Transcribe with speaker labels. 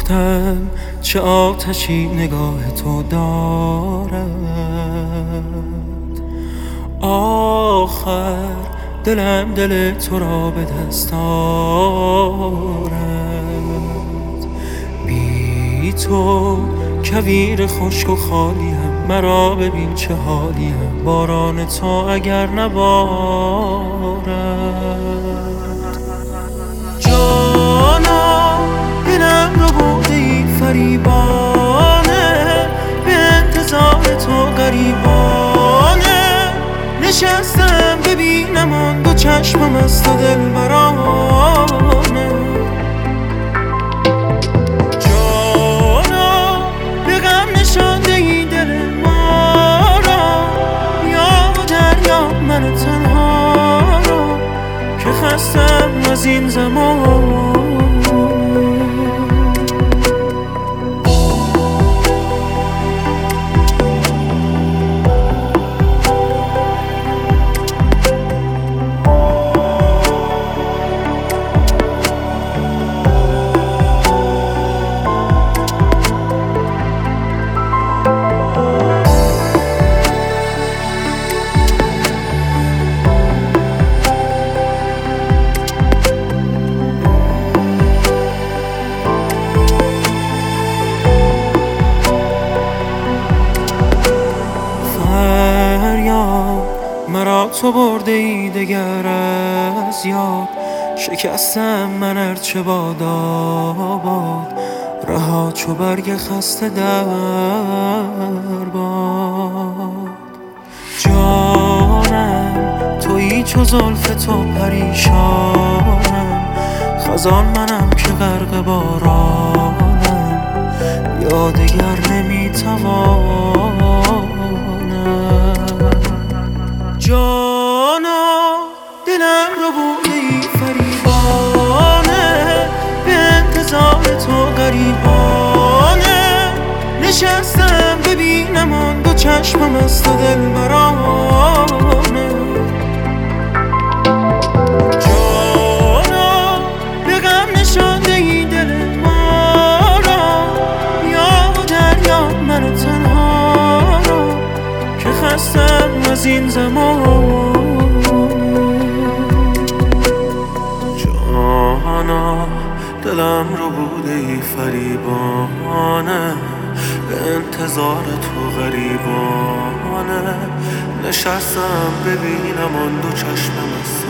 Speaker 1: گفتم چه آتشی نگاه تو دارد، آخر دلم دل تو را به دست آرد. بی تو کویر خشک و خالیم، مرا ببین چه حالیم، باران تو اگر نبارد. جانا دلم رو بردی فریبانه، به انتظار تو غریبانه نشستم ببینم آن دو چشمم از تو دلبرانه. جانا به غم نشانده این دل ما را، یا و دریا من تنها را که خستم از این زمان. مرا تو برده ای دگر از یاد، شکستم من ارچه باد آباد، رها چو برگ خسته در باد. جانم تویی چو زلف تو پریشانم، خزان منم که غرق بارانم، یا دگر نمیتوانم. جانا دلم رو بردی فریبانه، به انتظار تو غریبانه نشستم ببینم آن دو چشمم از تو دلبرانه. جانا به غم نشانده این دل ما را، یا و دریا من تنها را که خستم از این زمان. جانا دلم رو بوده ای فریبانه، به انتظار تو غریبانه نشستم ببینم آن دو چشمم از